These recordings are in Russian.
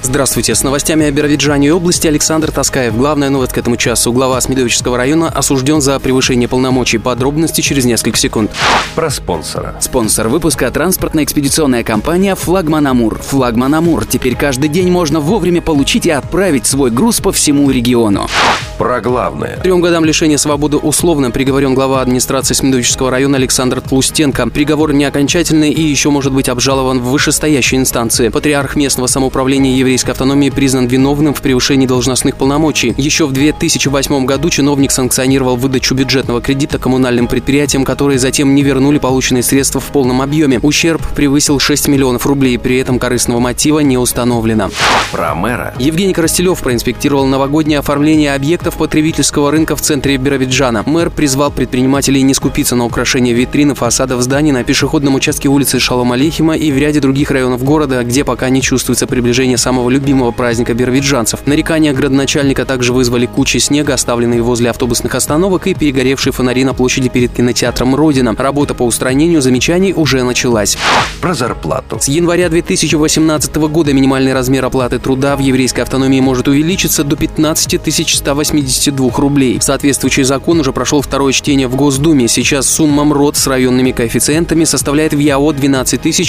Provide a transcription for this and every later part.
Здравствуйте, с новостями о Биробиджане и области Александр Таскаев. Главная новость к этому часу. Глава Смедовического района осужден за превышение полномочий. Подробности через несколько секунд. Про спонсора. Спонсор выпуска — транспортно-экспедиционная компания «Флагман Амур». «Флагман Амур». Теперь каждый день можно вовремя получить и отправить свой груз по всему региону. Про главное. 3 годам лишения свободы условно приговорен глава администрации Смедовического района Александр Тлустенко. Приговор не окончательный и еще может быть обжалован в вышестоящей инстанции. Патриарх местного самоуправления еврейской автономии признан виновным в превышении должностных полномочий. Еще в 2008 году чиновник санкционировал выдачу бюджетного кредита коммунальным предприятиям, которые затем не вернули полученные средства в полном объеме. Ущерб превысил 6 миллионов рублей, при этом корыстного мотива не установлено. Про мэра. Евгений Коростелев проинспектировал новогоднее оформление объектов потребительского рынка в центре Биробиджана. Мэр призвал предпринимателей не скупиться на украшение витрин и фасадов зданий на пешеходном участке улицы Шалом Алейхима и в ряде других районов города, где пока не чувствуется приближение самого любимого праздника биробиджанцев. Нарекания градоначальника также вызвали кучи снега, оставленные возле автобусных остановок, и перегоревшие фонари на площади перед кинотеатром «Родина». Работа по устранению замечаний уже началась. Про зарплату. С января 2018 года минимальный размер оплаты труда в еврейской автономии может увеличиться до 15 182 рублей. Соответствующий закон уже прошел второе чтение в Госдуме. Сейчас сумма МРОТ с районными коэффициентами составляет в ЯО 12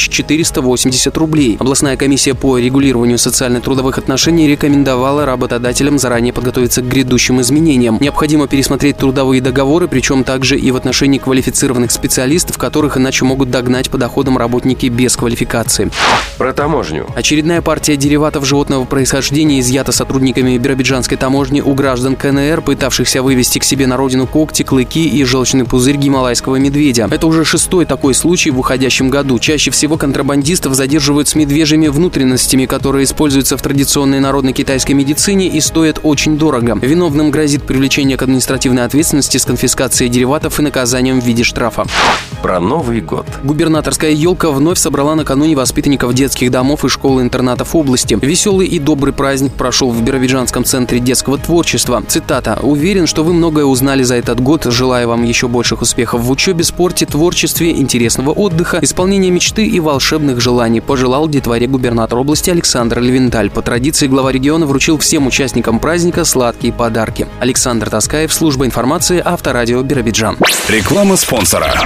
480 рублей. Областная комиссия по регулированию социально-трудовых отношений рекомендовала работодателям заранее подготовиться к грядущим изменениям. Необходимо пересмотреть трудовые договоры, причем также и в отношении квалифицированных специалистов, которых иначе могут догнать по доходам работники без квалификации. Про таможню. Очередная партия дериватов животного происхождения изъята сотрудниками биробиджанской таможни у граждан КНР, пытавшихся вывезти к себе на родину когти, клыки и желчный пузырь гималайского медведя. Это уже 6-й такой случай в уходящем году. Чаще всего контрабандистов задерживают с медвежьими внутренностями, которые используются в традиционной народной китайской медицине и стоят очень дорого. Виновным грозит привлечение к административной ответственности с конфискацией дериватов и наказанием в виде штрафа. Про Новый год. Губернаторская елка вновь собрала накануне воспитанников детских домов и школ-интернатов области. Веселый и добрый праздник прошел в Биробиджанском центре детского творчества. Цитата: «Уверен, что вы многое узнали за этот год. Желаю вам еще больших успехов в учебе, спорте, творчестве, интересного отдыха, исполнения мечты и волшебных желаний», пожелал детворе губернатор области Александр Левенталь. По традиции глава региона вручил всем участникам праздника сладкие подарки. Александр Таскаев, служба информации, Авторадио Биробиджан. Реклама спонсора.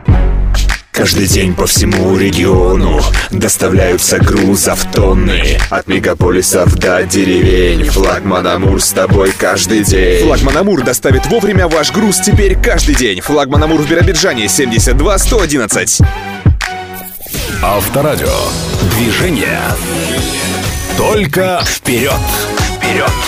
Каждый день по всему региону доставляются грузов тонны. От мегаполисов до деревень. Флагман Амур с тобой каждый день. Флагман Амур доставит вовремя ваш груз теперь каждый день. Флагман Амур в Биробиджане, 72 111. Авторадио. Движение. Только вперед. Вперед.